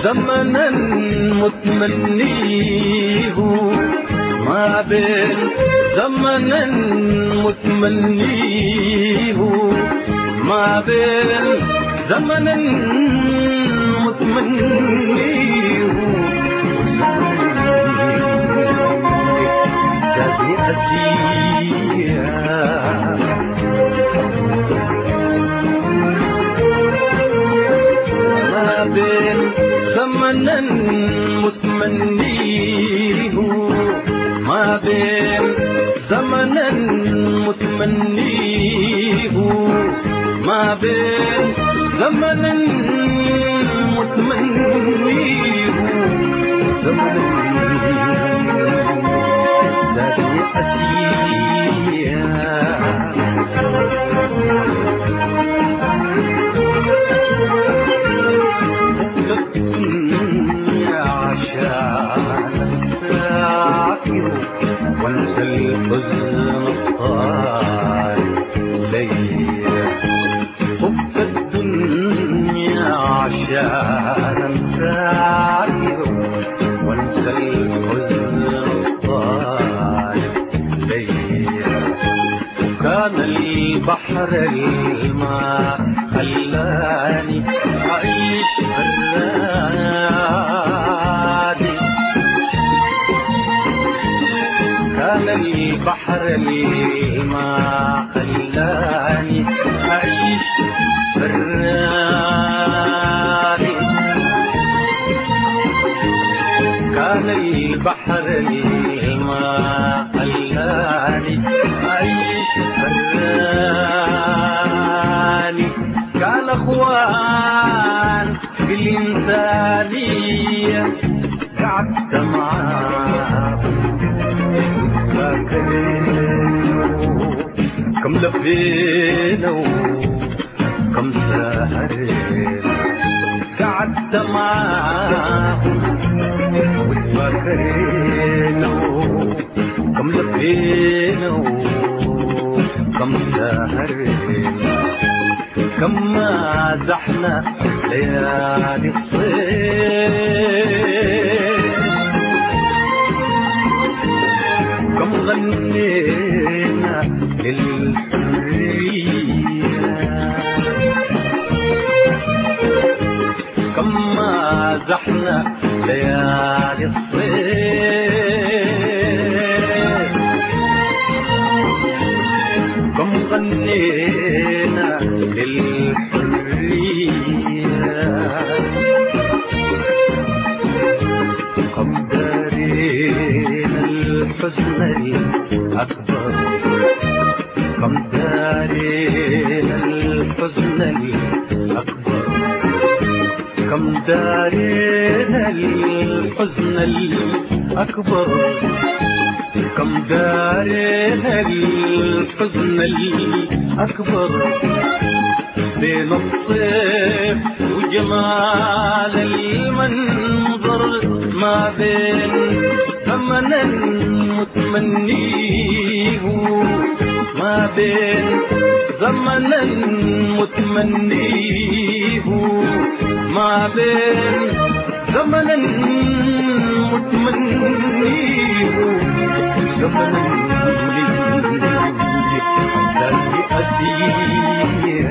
زمنا متمنيه ما بين زمنا متمنيه ما بين زمنا متمنيه جابي أسيا ما بين زمنا متمنيه ما بين زمنا متمنيه ما بين زمنا متمنيه زمنا ذاتي أسيا وانسى الحزن الطال ليا خفت الدنيا عشان انساك وانسى الحزن الطال ليا كان البحر الماء خلاني أعيش برادي كان البحر الماء خلاني أعيش برادي كان البحر الماء خلاني أعيش برادي كان أخوان بالإنسانية قعدت معاه كم لفينا وكم سهرنا قعدت معاهم وتفكرنا كم لفينا وكم سهرنا كم مازحنا ليالي الصيف كم غنينا للحرية كم مازحنا ليالي الصيف كم غنينا للحرية كم دارينا الحزن الأكبر كم دارينا الحزن الأكبر كم دارينا الحزن الأكبر كم دارينا الحزن الأكبر بين الصيف وجمال المنظر ما بين زمنا متمنيه ما بين زمنا متمنيه ما بين زمنا متمنيه زمنا ذاتي أسيا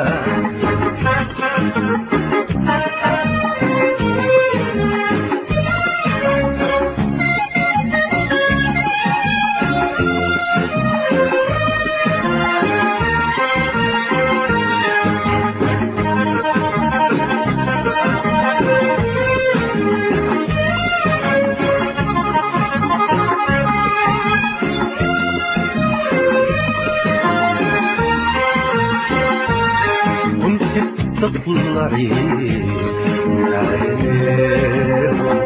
تطلعي من عينيهم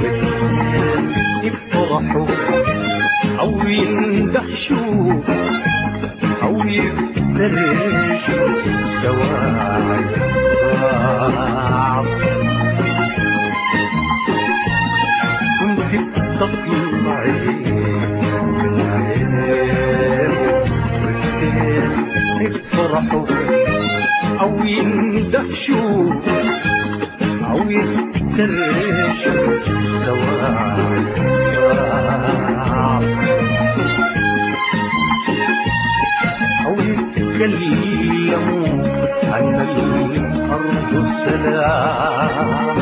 يفرحوا أو يندهشوا أو يفترشوا سواعي كنت تطلعي من عينيهم يفرحوا أو يندهشوا أو يفترشوا سواعي أو يتكلموا عن الأرض سلام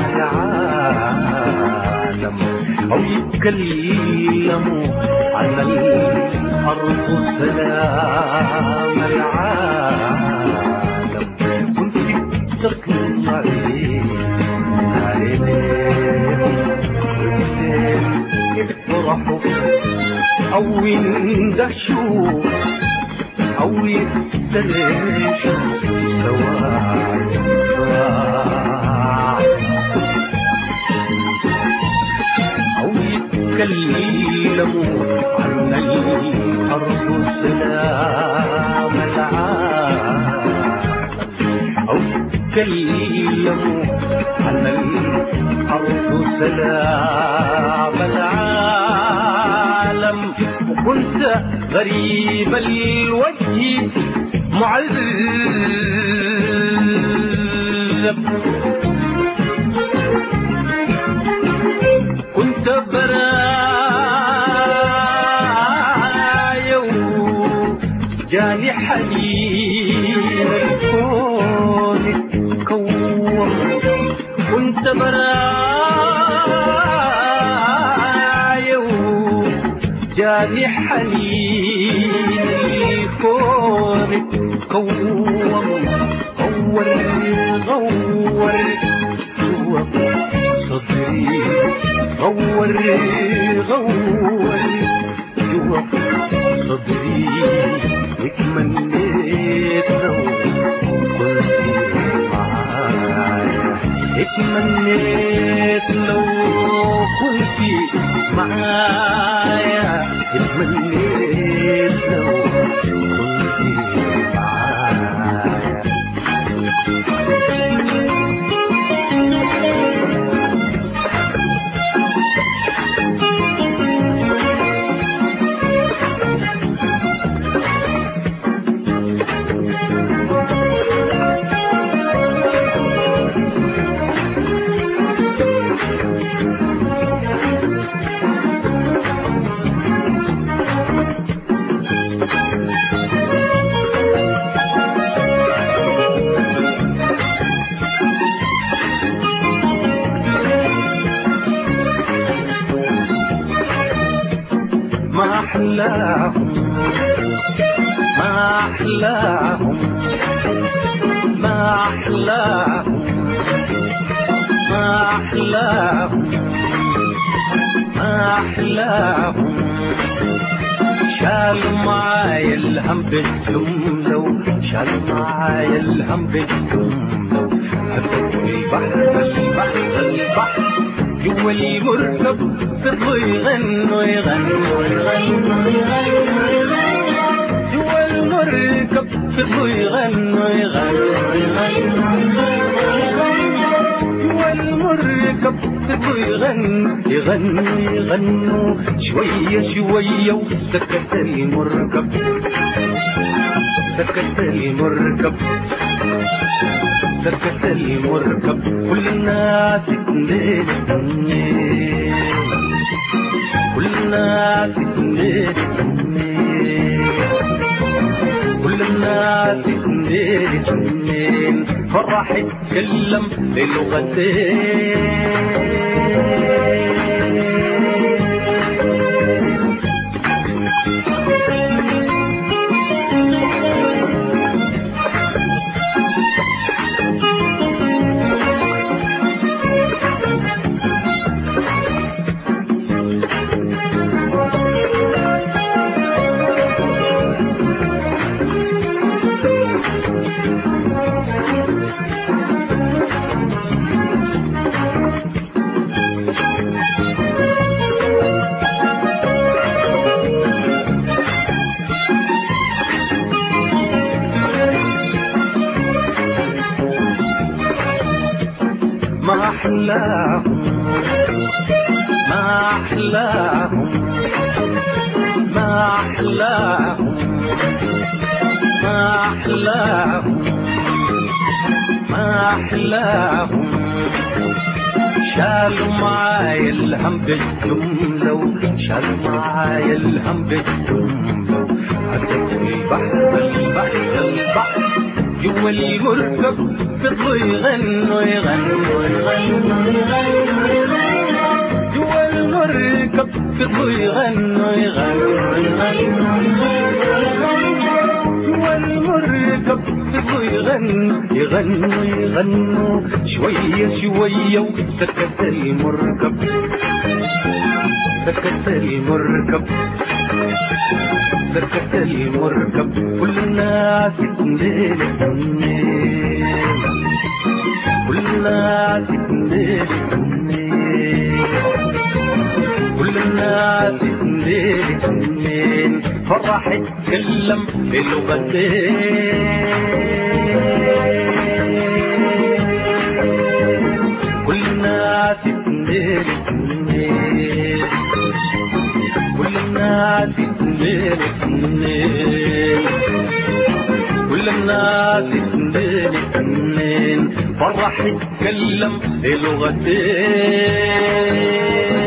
العالم أو يتكلموا عن الأرض سلام العالم كنت تطلعي يفرحوا أو يندهشوا أو يفترشوا سواعي أو يتكلموا عن الأرض سلام العالم أو يتكلموا عن الأرض سلام العالم وكنت غريب الوجه معذب كنت برايا جاني حنين الكون كور كنت برايا جاني حنين الكون كور غور غور صدري غور غور جوا صدري اتمنيت لو كنت معايا اتمنيت لو كنت معايا اتمنيت لو كنت معايا ما أحلاهم ما أحلاهم ما أحلاهم ما أحلاهم ما أحلاهم شالوا معايا الهم بالجملة شالوا معايا الهم بالجملة هدوا البحر البحر جوا المركب فضلوا يغنوا يغنوا يغنوا جوا المركب فضلوا يغنوا يغنوا جوا المركب فضلوا يغنوا يغنوا يغنوا شوية شوية وسكت المركب سكت المركب سكت المركب كل الناس تنين كل الناس تنين كل الناس تنين فرح يتكلم ما أحلاهم ما أحلاهم ما أحلاهم ما أحلاهم ما أحلاهم شالوا معايا الهم بالجملة شالوا معايا الهم بالجملة عدت البحر جوا المركب فضلوا يغنوا جوا المركب فضلوا يغنوا جوا المركب فضلوا يغنوا شوية وسكت المركب سكت المركب كل الناس تندل كل الناس تندل كل الناس تندل فرح تكلم بلغتين كل الناس تندل كل الناس تندل كل الناس تندل فرح تكلم بلغتين